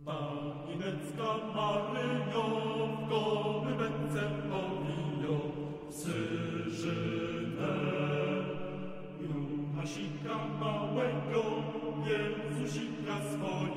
Najnecka Maryjowko, my bęce powijo, syżynę. Juhasika małego, Jezusika swojego,